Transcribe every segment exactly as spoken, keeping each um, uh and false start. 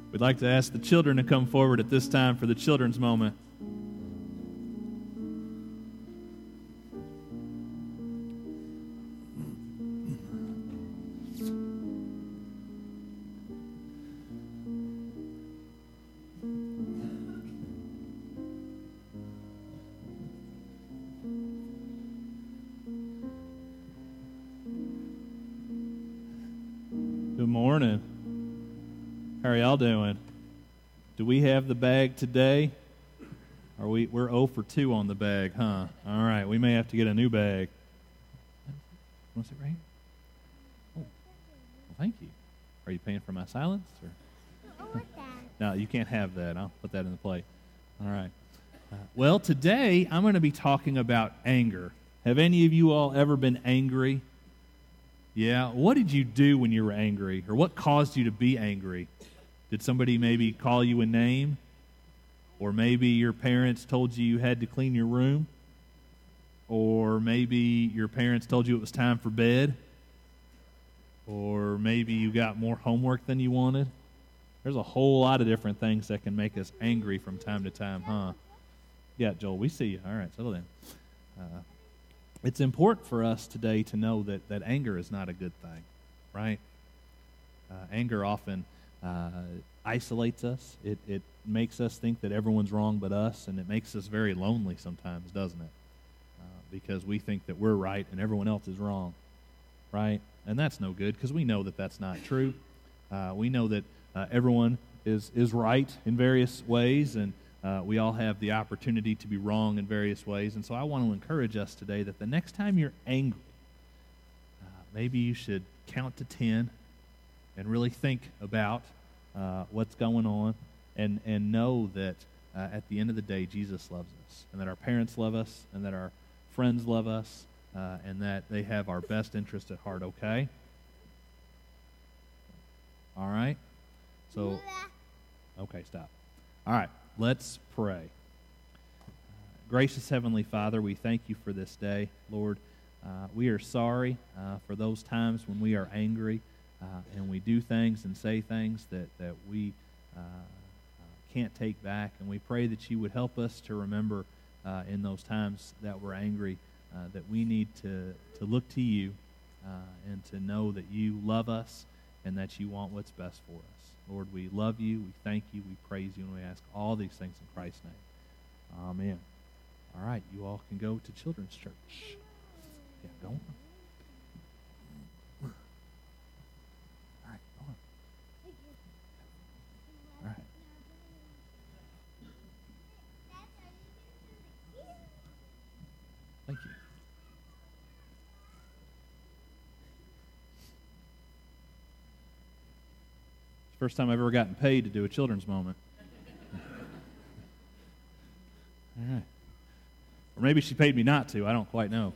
We'd like to ask the children to come forward at this time for the children's moment. Good morning. How are y'all doing? Do we have the bag today? Are we, we're zero for two on the bag, huh? All right, we may have to get a new bag. Want to sit right here? Oh, well, thank you. Are you paying for my silence? Or? I want that. No, you can't have that. I'll put that in the plate. All right. Uh, well, today I'm going to be talking about anger. Have any of you all ever been angry? Yeah. What did you do when you were angry? Or what caused you to be angry? Did somebody maybe call you a name? Or maybe your parents told you you had to clean your room? Or maybe your parents told you it was time for bed? Or maybe you got more homework than you wanted? There's a whole lot of different things that can make us angry from time to time, huh? Yeah, Joel, we see you. All right, settle in. Uh, it's important for us today to know that, that anger is not a good thing, right? Uh, anger often uh, isolates us. It, it makes us think that everyone's wrong but us, and it makes us very lonely sometimes, doesn't it? Uh, because we think that we're right and everyone else is wrong, right? And that's no good because we know that that's not true. Uh, we know that uh, everyone is, is right in various ways, and uh, we all have the opportunity to be wrong in various ways. And so I want to encourage us today that the next time you're angry, uh, maybe you should count to ten and really think about uh, what's going on and, and know that uh, at the end of the day, Jesus loves us, and that our parents love us, and that our friends love us, uh, and that they have our best interest at heart, okay? All right? So, okay, stop. All right, let's pray. Gracious Heavenly Father, we thank you for this day, Lord. Uh, we are sorry uh, for those times when we are angry uh, and we do things and say things that, that we uh, uh, can't take back. And we pray that you would help us to remember uh, in those times that we're angry uh, that we need to, to look to you uh, and to know that you love us and that you want what's best for us. Lord, we love you, we thank you, we praise you, and we ask all these things in Christ's name. Amen. All right, you all can go to Children's Church. Yeah, go on. All right, go on. All right. Thank you. First time I've ever gotten paid to do a children's moment. All right. Or maybe she paid me not to. I don't quite know.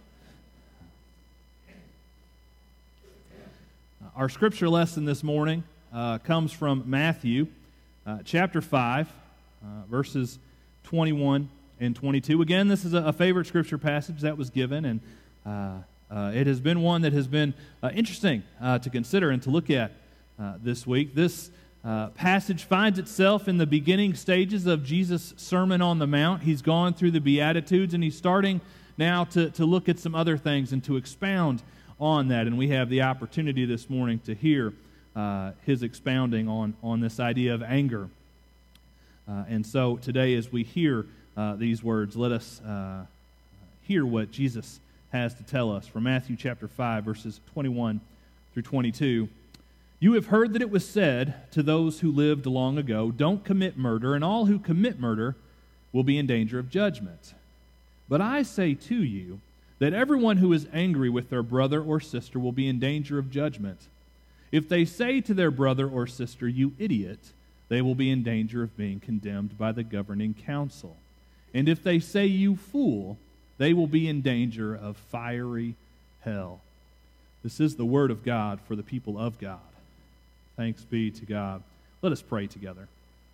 Uh, our scripture lesson this morning uh, comes from Matthew uh, chapter five, uh, verses twenty-one and twenty-two. Again, this is a, a favorite scripture passage that was given, and uh, uh, it has been one that has been uh, interesting uh, to consider and to look at Uh, this week. This uh, passage finds itself in the beginning stages of Jesus' Sermon on the Mount. He's gone through the Beatitudes, and he's starting now to, to look at some other things and to expound on that. And we have the opportunity this morning to hear uh, his expounding on, on this idea of anger. Uh, and so today, as we hear uh, these words, let us uh, hear what Jesus has to tell us from Matthew chapter five, verses twenty-one through twenty-two. You have heard that it was said to those who lived long ago, don't commit murder, and all who commit murder will be in danger of judgment. But I say to you that everyone who is angry with their brother or sister will be in danger of judgment. If they say to their brother or sister, you idiot, they will be in danger of being condemned by the governing council. And if they say, you fool, they will be in danger of fiery hell. This is the word of God for the people of God. Thanks be to God. Let us pray together.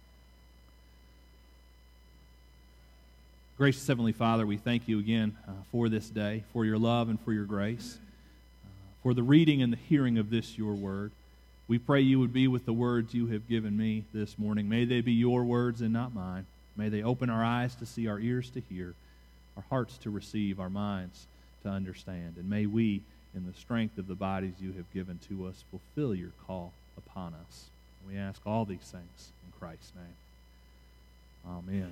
Gracious Heavenly Father, we thank you again uh, for this day, for your love and for your grace, uh, for the reading and the hearing of this, your word. We pray you would be with the words you have given me this morning. May they be your words and not mine. May they open our eyes to see, our ears to hear, our hearts to receive, our minds to understand. And may we, in the strength of the bodies you have given to us, fulfill your call upon us. We ask all these things in Christ's name. Amen.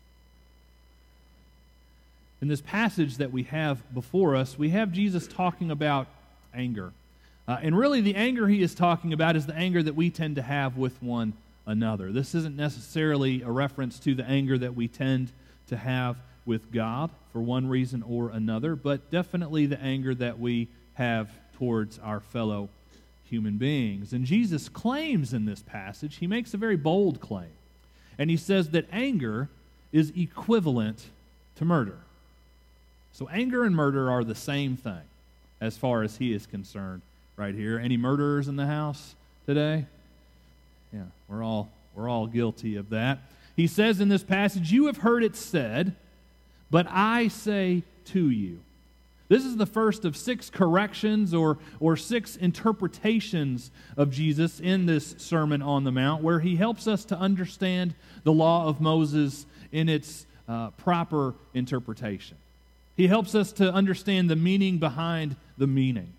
In this passage that we have before us, we have Jesus talking about anger. Uh, and really the anger he is talking about is the anger that we tend to have with one another. This isn't necessarily a reference to the anger that we tend to have with God for one reason or another, but definitely the anger that we have towards our fellow human beings. And Jesus claims in this passage, he makes a very bold claim. And he says that anger is equivalent to murder. So anger and murder are the same thing as far as he is concerned right here. Any murderers in the house today? Yeah, we're all we're all guilty of that. He says in this passage, "You have heard it said, but I say to you." This is the first of six corrections or, or six interpretations of Jesus in this Sermon on the Mount, where he helps us to understand the law of Moses in its uh, proper interpretation. He helps us to understand the meaning behind the meaning.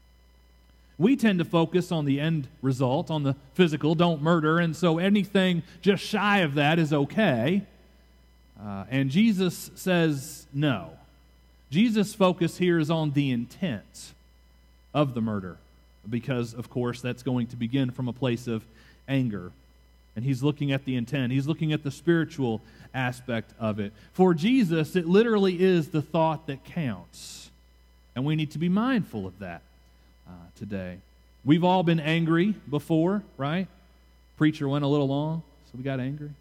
We tend to focus on the end result, on the physical, don't murder, and so anything just shy of that is okay. Uh, and Jesus says no. Jesus' focus here is on the intent of the murder, because, of course, that's going to begin from a place of anger. And he's looking at the intent. He's looking at the spiritual aspect of it. For Jesus, it literally is the thought that counts. And we need to be mindful of that uh, today. We've all been angry before, right? Preacher went a little long, so we got angry.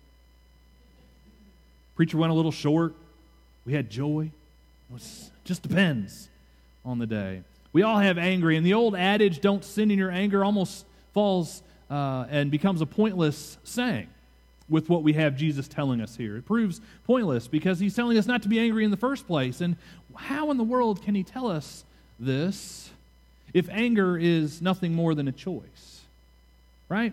Preacher went a little short, we had joy. It just depends on the day. We all have angry, and the old adage, "Don't sin in your anger," almost falls uh, and becomes a pointless saying with what we have Jesus telling us here. It proves pointless because he's telling us not to be angry in the first place. And how in the world can he tell us this if anger is nothing more than a choice? Right?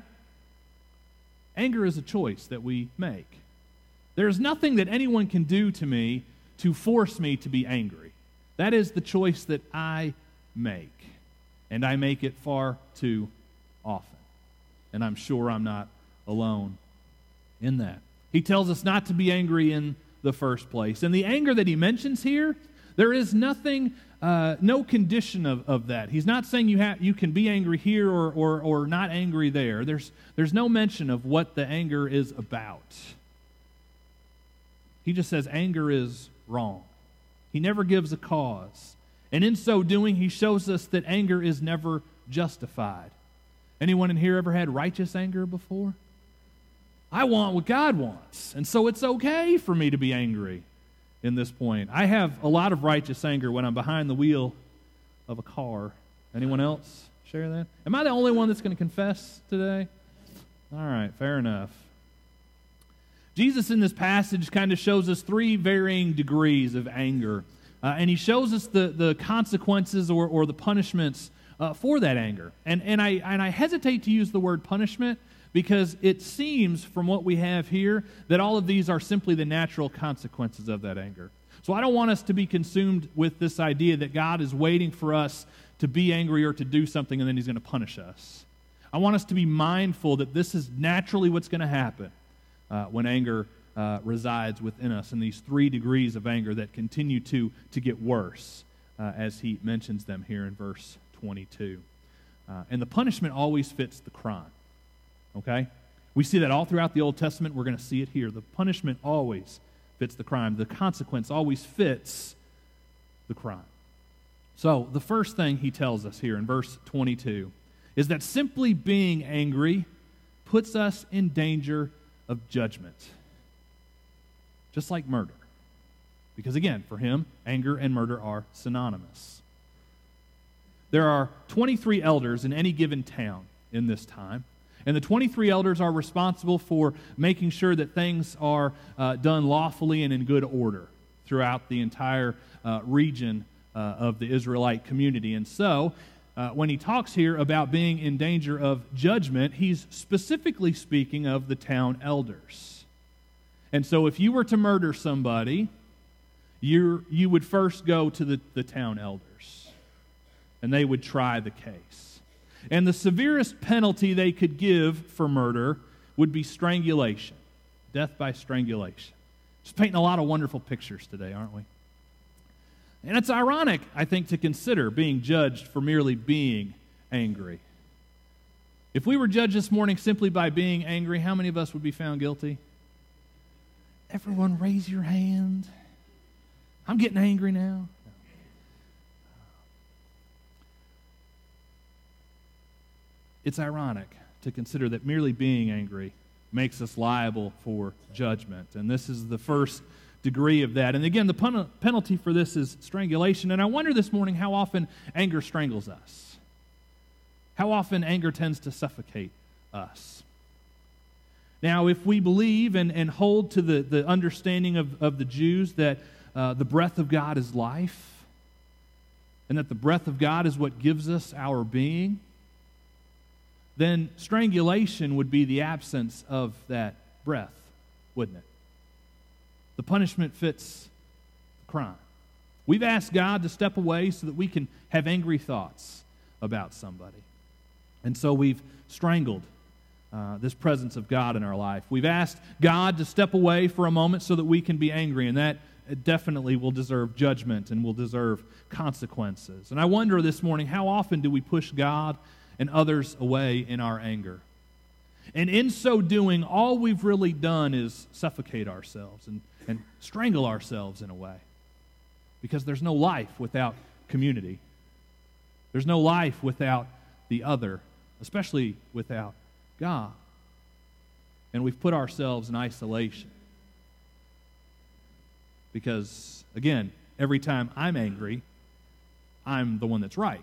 Anger is a choice that we make. There's nothing that anyone can do to me to force me to be angry. That is the choice that I make. And I make it far too often. And I'm sure I'm not alone in that. He tells us not to be angry in the first place. And the anger that he mentions here, there is nothing, uh, no condition of, of that. He's not saying you have you can be angry here or, or, or not angry there. There's, there's no mention of what the anger is about. He just says anger is wrong. He never gives a cause. And in so doing, he shows us that anger is never justified. Anyone in here ever had righteous anger before? I want what God wants, and so it's okay for me to be angry in this point. I have a lot of righteous anger when I'm behind the wheel of a car. Anyone else share that? Am I the only one that's going to confess today? All right, fair enough. Jesus in this passage kind of shows us three varying degrees of anger. Uh, and he shows us the, the consequences or, or the punishments uh, for that anger. And, and, I, and I hesitate to use the word punishment because it seems from what we have here that all of these are simply the natural consequences of that anger. So I don't want us to be consumed with this idea that God is waiting for us to be angry or to do something and then he's going to punish us. I want us to be mindful that this is naturally what's going to happen uh, when anger uh, resides within us, in these three degrees of anger that continue to, to get worse uh, as he mentions them here in verse twenty-two. Uh, and the punishment always fits the crime. Okay? We see that all throughout the Old Testament. We're going to see it here. The punishment always fits the crime. The consequence always fits the crime. So the first thing he tells us here in verse twenty-two is that simply being angry puts us in danger of judgment. Just like murder. Because again, for him, anger and murder are synonymous. There are twenty-three elders in any given town in this time. And the twenty-three elders are responsible for making sure that things are uh, done lawfully and in good order throughout the entire uh, region uh, of the Israelite community. And so, uh, when he talks here about being in danger of judgment, he's specifically speaking of the town elders. And so if you were to murder somebody, you you would first go to the, the town elders, and they would try the case. And the severest penalty they could give for murder would be strangulation, death by strangulation. Just painting a lot of wonderful pictures today, aren't we? And it's ironic, I think, to consider being judged for merely being angry. If we were judged this morning simply by being angry, how many of us would be found guilty? Everyone raise your hand. I'm getting angry now. It's ironic to consider that merely being angry makes us liable for judgment. And this is the first degree of that. And again, the pen- penalty for this is strangulation. And I wonder this morning how often anger strangles us. How often anger tends to suffocate us. Now, if we believe and, and hold to the, the understanding of, of the Jews that uh, the breath of God is life, and that the breath of God is what gives us our being, then strangulation would be the absence of that breath, wouldn't it? The punishment fits the crime. We've asked God to step away so that we can have angry thoughts about somebody. And so we've strangled uh, this presence of God in our life. We've asked God to step away for a moment so that we can be angry, and that definitely will deserve judgment and will deserve consequences. And I wonder this morning, how often do we push God and others away in our anger? And in so doing, all we've really done is suffocate ourselves and, and strangle ourselves in a way. Because there's no life without community. There's no life without the other, especially without God. And we've put ourselves in isolation. Because, again, every time I'm angry, I'm the one that's right.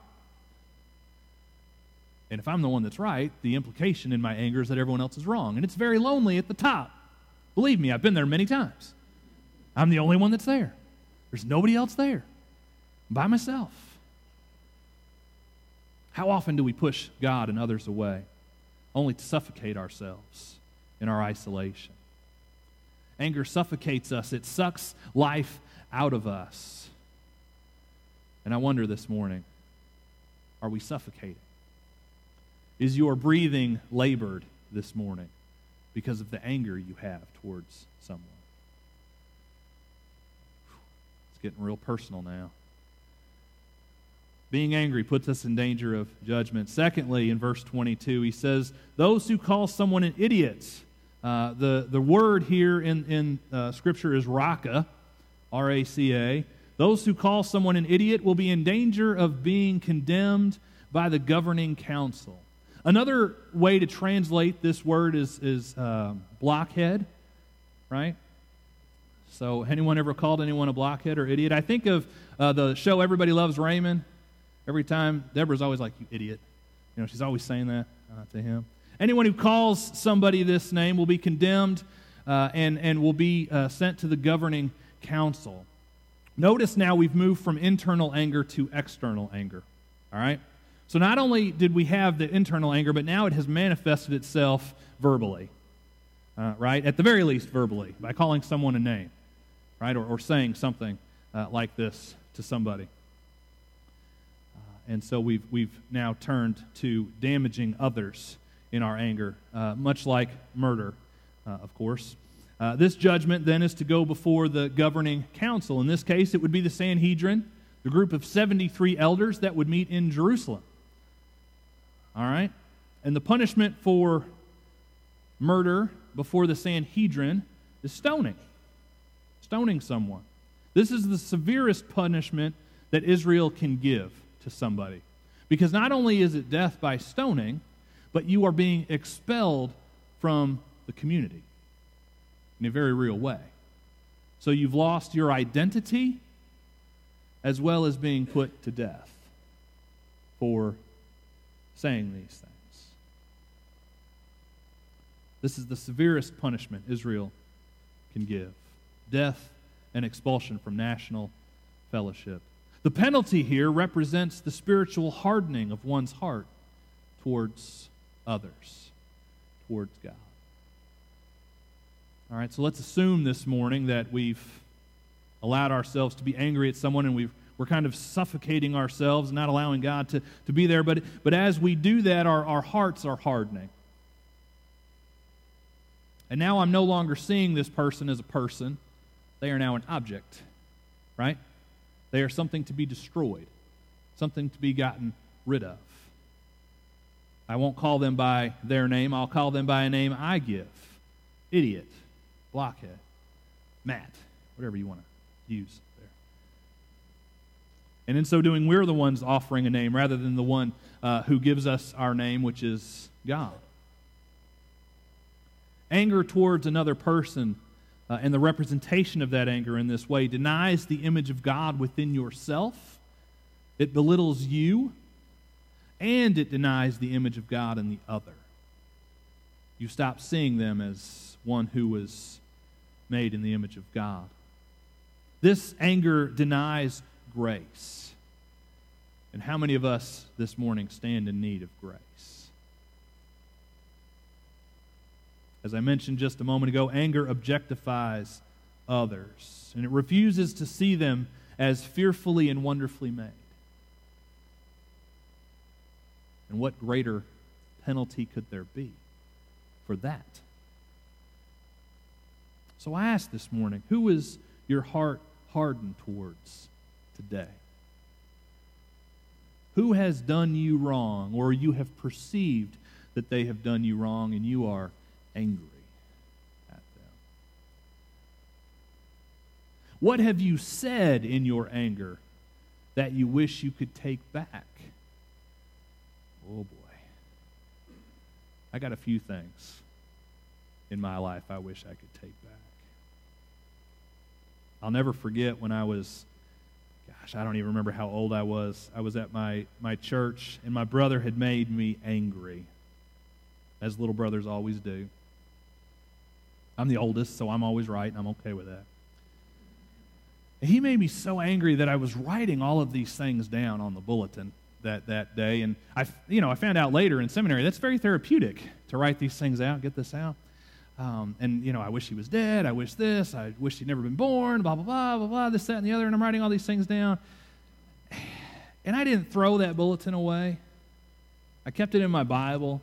And if I'm the one that's right, the implication in my anger is that everyone else is wrong. And it's very lonely at the top. Believe me, I've been there many times. I'm the only one that's there. There's nobody else there. I'm by myself. How often do we push God and others away, only to suffocate ourselves in our isolation? Anger suffocates us. It sucks life out of us. And I wonder this morning, are we suffocating? Is your breathing labored this morning because of the anger you have towards someone? It's getting real personal now. Being angry puts us in danger of judgment. Secondly, in verse twenty-two, he says, those who call someone an idiot. Uh, the, the word here in, in uh, Scripture is raka, R A C A. Those who call someone an idiot will be in danger of being condemned by the governing council. Another way to translate this word is, is uh, blockhead, right? So anyone ever called anyone a blockhead or idiot? I think of uh, the show Everybody Loves Raymond. Every time, Deborah's always like, you idiot. You know, she's always saying that uh, to him. Anyone who calls somebody this name will be condemned uh, and, and will be uh, sent to the governing council. Notice now we've moved from internal anger to external anger, all right? So not only did we have the internal anger, but now it has manifested itself verbally, uh, right? At the very least, verbally, by calling someone a name, right? Or, or saying something uh, like this to somebody. Uh, and so we've, we've now turned to damaging others in our anger, uh, much like murder, uh, of course. Uh, this judgment then is to go before the governing council. In this case, it would be the Sanhedrin, the group of seventy-three elders that would meet in Jerusalem. All right? And the punishment for murder before the Sanhedrin is stoning. Stoning someone. This is the severest punishment that Israel can give to somebody. Because not only is it death by stoning, but you are being expelled from the community in a very real way. So you've lost your identity as well as being put to death for saying these things. This is the severest punishment Israel can give. Death and expulsion from national fellowship. The penalty here represents the spiritual hardening of one's heart towards others, towards God. All right, so let's assume this morning that we've allowed ourselves to be angry at someone and we've, we're kind of suffocating ourselves, not allowing God to, to be there. But, but as we do that, our, our hearts are hardening. And now I'm no longer seeing this person as a person. They are now an object, right? They are something to be destroyed, something to be gotten rid of. I won't call them by their name. I'll call them by a name I give. Idiot, blockhead, Matt, whatever you want to use there. And in so doing, we're the ones offering a name rather than the one uh, who gives us our name, which is God. Anger towards another person Uh, and the representation of that anger in this way denies the image of God within yourself. It belittles you, and it denies the image of God in the other. You stop seeing them as one who was made in the image of God. This anger denies grace. And how many of us this morning stand in need of grace? As I mentioned just a moment ago, anger objectifies others, and it refuses to see them as fearfully and wonderfully made. And what greater penalty could there be for that? So I ask this morning, who is your heart hardened towards today? Who has done you wrong, or you have perceived that they have done you wrong, and you are angry at them? What have you said in your anger that you wish you could take back? Oh boy. I got a few things in my life I wish I could take back. I'll never forget when I was, gosh, I don't even remember how old I was. I was at my, my church, and my brother had made me angry, as little brothers always do. I'm the oldest, so I'm always right, and I'm okay with that. And he made me so angry that I was writing all of these things down on the bulletin that, that day. And I, you know, I found out later in seminary that's very therapeutic to write these things out, get this out. Um, and, you know, I wish he was dead. I wish this. I wish he'd never been born, blah, blah, blah, blah, blah, this, that, and the other. And I'm writing all these things down. And I didn't throw that bulletin away. I kept it in my Bible.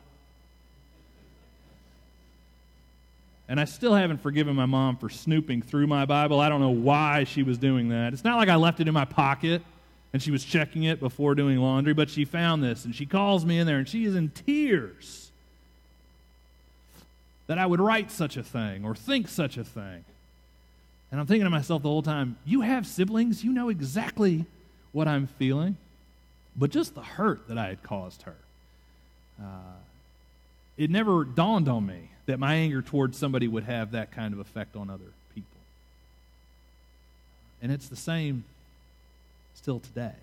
And I still haven't forgiven my mom for snooping through my Bible. I don't know why she was doing that. It's not like I left it in my pocket and she was checking it before doing laundry, but she found this, and she calls me in there, and she is in tears that I would write such a thing or think such a thing. And I'm thinking to myself the whole time, you have siblings, you know exactly what I'm feeling. But just the hurt that I had caused her, uh, it never dawned on me that my anger towards somebody would have that kind of effect on other people. And it's the same still today.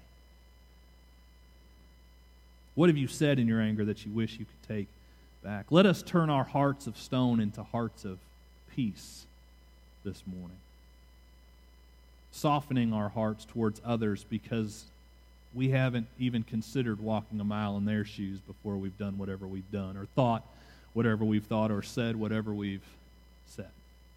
What have you said in your anger that you wish you could take back? Let us turn our hearts of stone into hearts of peace this morning. Softening our hearts towards others because we haven't even considered walking a mile in their shoes before we've done whatever we've done, or thought whatever we've thought, or said whatever we've said.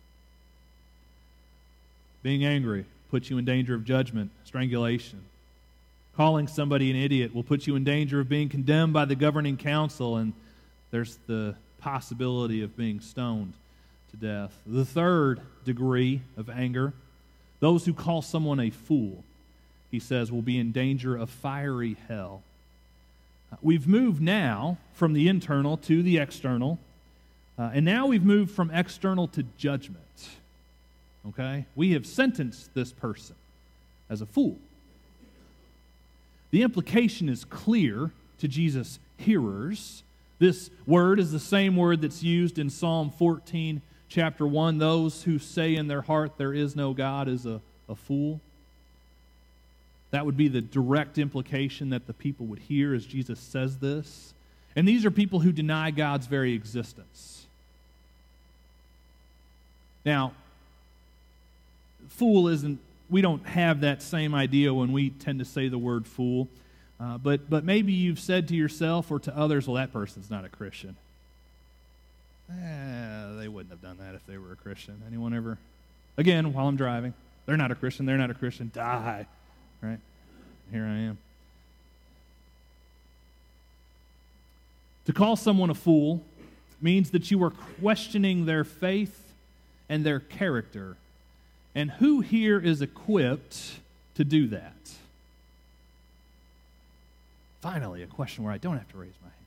Being angry puts you in danger of judgment, strangulation. Calling somebody an idiot will put you in danger of being condemned by the governing council, and there's the possibility of being stoned to death. The third degree of anger, those who call someone a fool, he says, will be in danger of fiery hell. We've moved now from the internal to the external, uh, and now we've moved from external to judgment. Okay? We have sentenced this person as a fool. The implication is clear to Jesus' hearers. This word is the same word that's used in Psalm fourteen, chapter one. Those who say in their heart there is no God is a, a fool. That would be the direct implication that the people would hear as Jesus says this. And these are people who deny God's very existence. Now, fool isn't we don't have that same idea when we tend to say the word fool. Uh, but, but maybe you've said to yourself or to others, well, that person's not a Christian. Eh, they wouldn't have done that if they were a Christian. Anyone ever? Again, while I'm driving, they're not a Christian, they're not a Christian, die. Right? Here I am. To call someone a fool means that you are questioning their faith and their character. And who here is equipped to do that? Finally, a question where I don't have to raise my hand.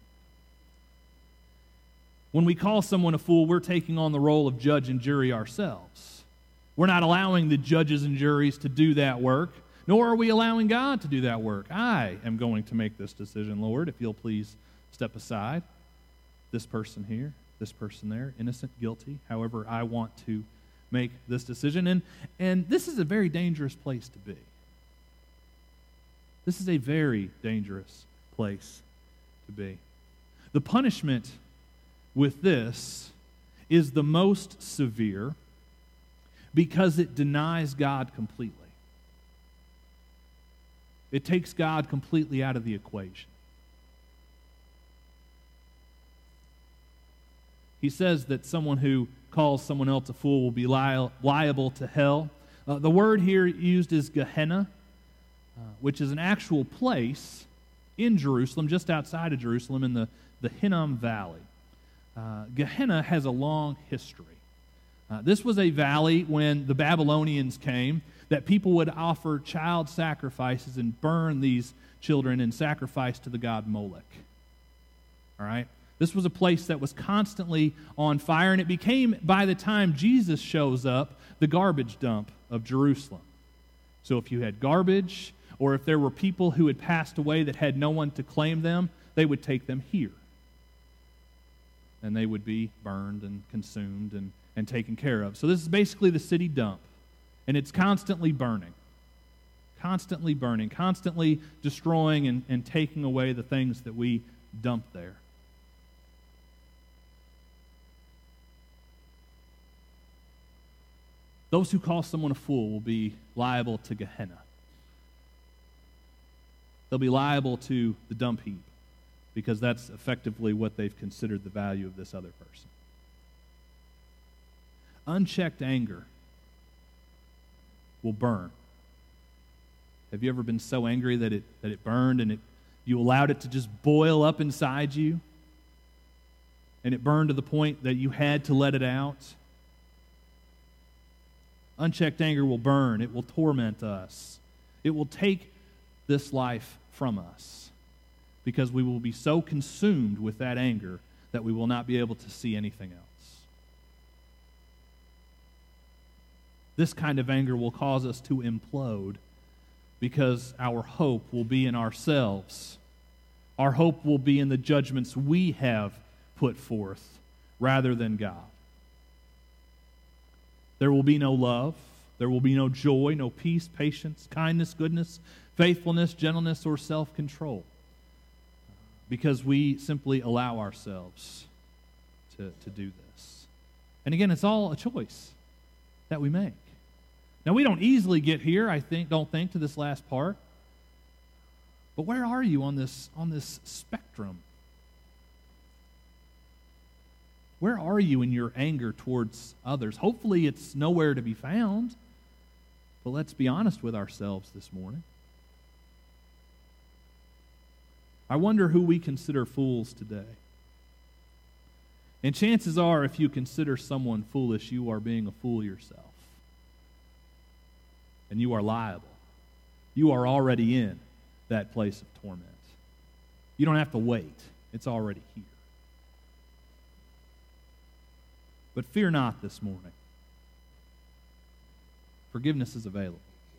When we call someone a fool, we're taking on the role of judge and jury ourselves. We're not allowing the judges and juries to do that work, nor are we allowing God to do that work. I am going to make this decision, Lord, if you'll please step aside. This person here, this person there, innocent, guilty, however I want to make this decision. And, and this is a very dangerous place to be. This is a very dangerous place to be. The punishment with this is the most severe because it denies God completely. It takes God completely out of the equation. He says that someone who calls someone else a fool will be li- liable to hell. Uh, the word here used is Gehenna, uh, which is an actual place in Jerusalem, just outside of Jerusalem, in the, the Hinnom Valley. Uh, Gehenna has a long history. Uh, this was a valley when the Babylonians came that people would offer child sacrifices and burn these children in sacrifice to the god Molech. All right? This was a place that was constantly on fire, and it became, by the time Jesus shows up, the garbage dump of Jerusalem. So if you had garbage, or if there were people who had passed away that had no one to claim them, they would take them here. And they would be burned and consumed and, and taken care of. So this is basically the city dump, and it's constantly burning. Constantly burning, constantly destroying and, and taking away the things that we dump there. Those who call someone a fool will be liable to Gehenna. They'll be liable to the dump heap because that's effectively what they've considered the value of this other person. Unchecked anger will burn. Have you ever been so angry that it that it burned and it you allowed it to just boil up inside you? And it burned to the point that you had to let it out? Unchecked anger will burn. It will torment us. It will take this life from us because we will be so consumed with that anger that we will not be able to see anything else. This kind of anger will cause us to implode because our hope will be in ourselves. Our hope will be in the judgments we have put forth rather than God. There will be no love. There will be no joy, no peace, patience, kindness, goodness, faithfulness, gentleness, or self-control because we simply allow ourselves to, to do this. And again, it's all a choice that we make. Now, we don't easily get here, I think, don't think, to this last part. But where are you on this, on this spectrum? Where are you in your anger towards others? Hopefully it's nowhere to be found. But let's be honest with ourselves this morning. I wonder who we consider fools today. And chances are, if you consider someone foolish, you are being a fool yourself. And you are liable. You are already in that place of torment. You don't have to wait. It's already here. But fear not this morning. Forgiveness is available.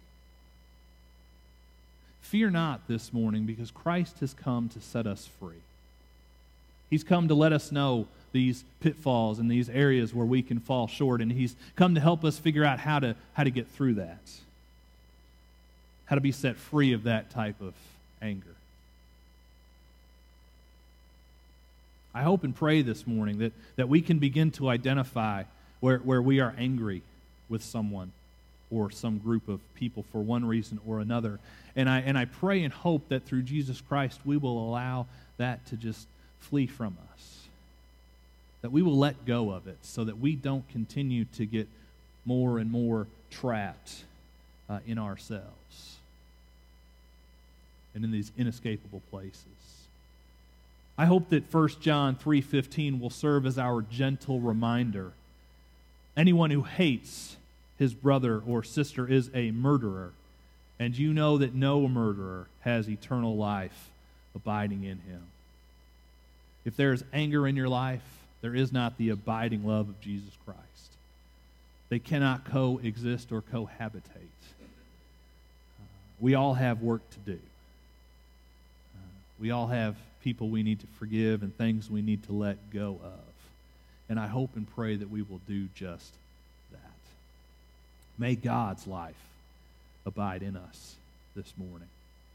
Fear not this morning because Christ has come to set us free. He's come to let us know these pitfalls and these areas where we can fall short, and He's come to help us figure out how to, how to get through that, how to be set free of that type of anger. I hope and pray this morning that, that we can begin to identify where, where we are angry with someone or some group of people for one reason or another. And I, and I pray and hope that through Jesus Christ we will allow that to just flee from us, that we will let go of it so that we don't continue to get more and more trapped uh, in ourselves and in these inescapable places. I hope that First John three fifteen will serve as our gentle reminder. Anyone who hates his brother or sister is a murderer, and you know that no murderer has eternal life abiding in him. If there is anger in your life, there is not the abiding love of Jesus Christ. They cannot coexist or cohabitate. Uh, we all have work to do. Uh, we all have people we need to forgive and things we need to let go of. And I hope and pray that we will do just that. May God's life abide in us this morning.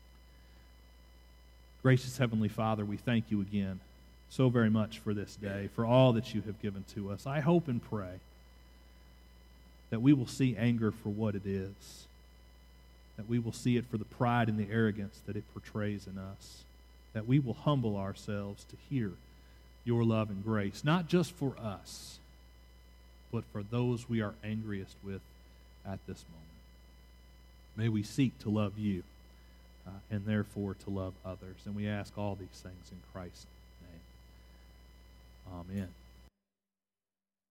Gracious Heavenly Father, we thank you again so very much for this day, for all that you have given to us. I hope and pray that we will see anger for what it is, that we will see it for the pride and the arrogance that it portrays in us, that we will humble ourselves to hear your love and grace, not just for us, but for those we are angriest with at this moment. May we seek to love you uh, and therefore to love others. And we ask all these things in Christ's name. Amen.